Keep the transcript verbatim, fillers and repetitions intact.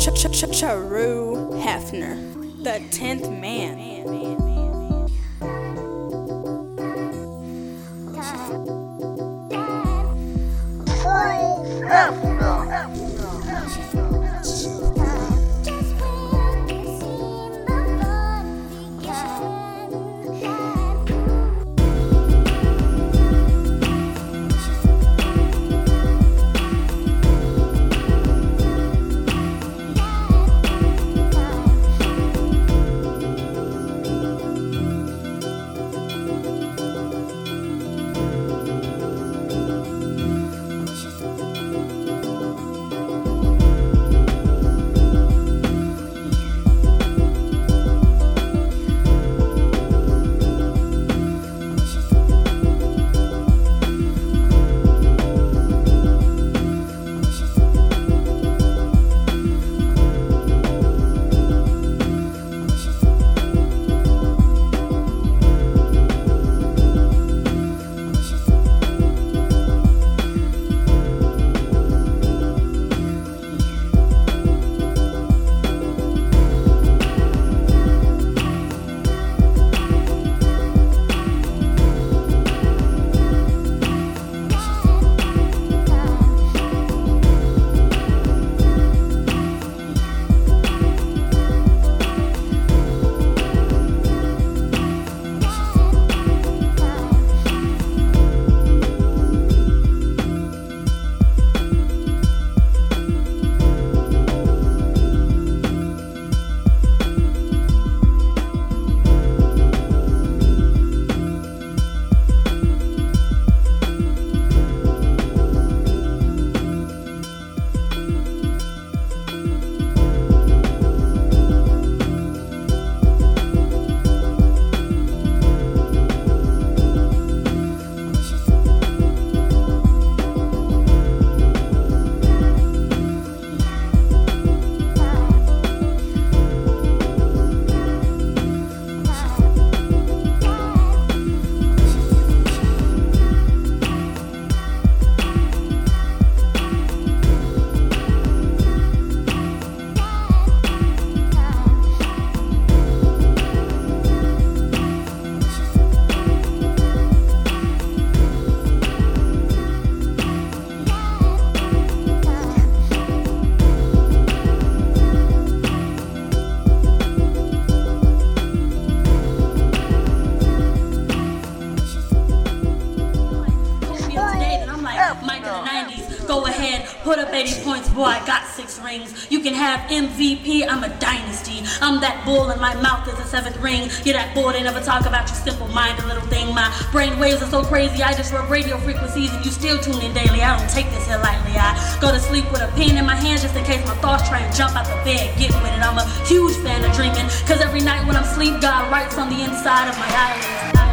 Charoo Hefner, the tenth man. Go ahead, put up eighty points, boy, I got six rings. You can have M V P, I'm a dynasty. I'm that bull and my mouth is a seventh ring. You're that bull, they never talk about your simple-minded little thing. My brain waves are so crazy, I just rub radio frequencies and you still tune in daily. I don't take this here lightly. I go to sleep with a pen in my hand just in case my thoughts try and jump out the bed. Get with it, I'm a huge fan of dreaming, cause every night when I'm asleep, God writes on the inside of my eyelids.